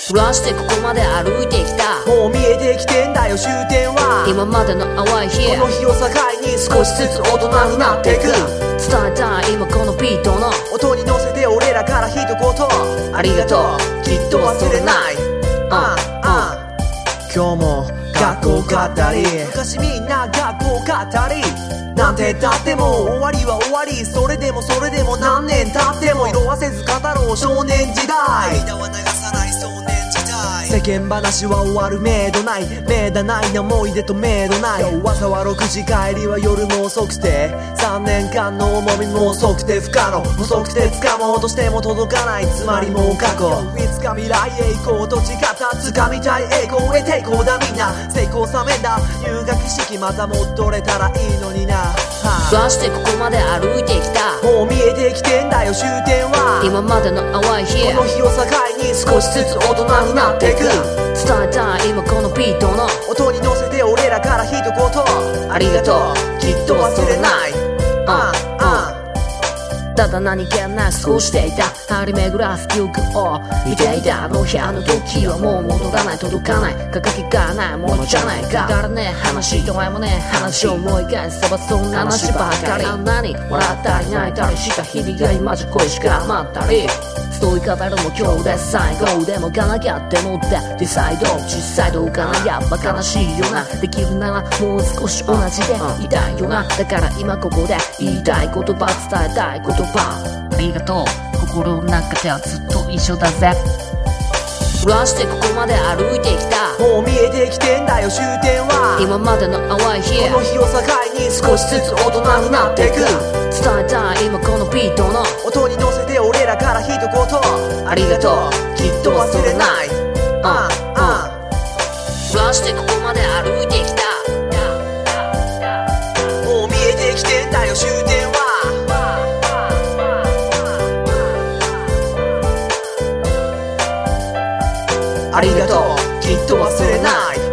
暮らしてここまで歩いてきた。 もう見えてきてんだよ終点は。 今までの淡い日この日を境に少しずつ大人になっていく。 伝えたい今このビートの音に乗せて俺らから一言ありがとう、きっと忘れない。今日も学校語り、昔みんな学校語りなんてだっても終わりは終わり。それでも何年経っても色褪せず語ろう少年時代。間は流さない少年時代。世間話は終わるめどない。めだないな思い出とめどない。朝は6時帰りは夜も遅くて、3年間の重みも遅くて不可能。細くて掴もうとしても届かない。つまりもう過去。いつか未来へ行こうと誓った掴みたい栄光へ抵抗だみんな。成功さめんだ入学式また戻れたらいいのにな。 暮らしてここまで歩いてきた。 もう見えてきてんだよ終点は。 今までの淡い日この日を境に少しずつ大人になっていく。 伝えたい今このビートの音に乗せて俺らから一言ありがとう、きっと忘れない。 ただ何気ない過ごしていた張り巡らす記憶を見ていた。あの日あの時はもう戻らない、届かない、輝きがないものじゃないか。くだらねえ話どうやもねえ話を思い返せばそんな話ばかり。あんなに笑ったり泣いたりした日々が今じゃ恋しか余ったり。集い方るも今日で最後でもがなきゃって思ってディサイド実際どうかな。やっぱ悲しいよな。できるならもう少し同じでいたいよな。だから今ここで言いたい言葉伝えたい言葉ありがとう。心の中ではずっと一緒だぜ。暮らしてここまで歩いてきた。 もう見えてきてんだよ終点は。 今までの淡い日この日を境に少しずつ大人になっていく。 伝えたい今このビートの音に乗せて俺らから一言ありがとう、きっと忘れない。 暮らしてここまで歩いてきた。 もう見えてきてんだよ終点は。ありがとう、きっと忘れない。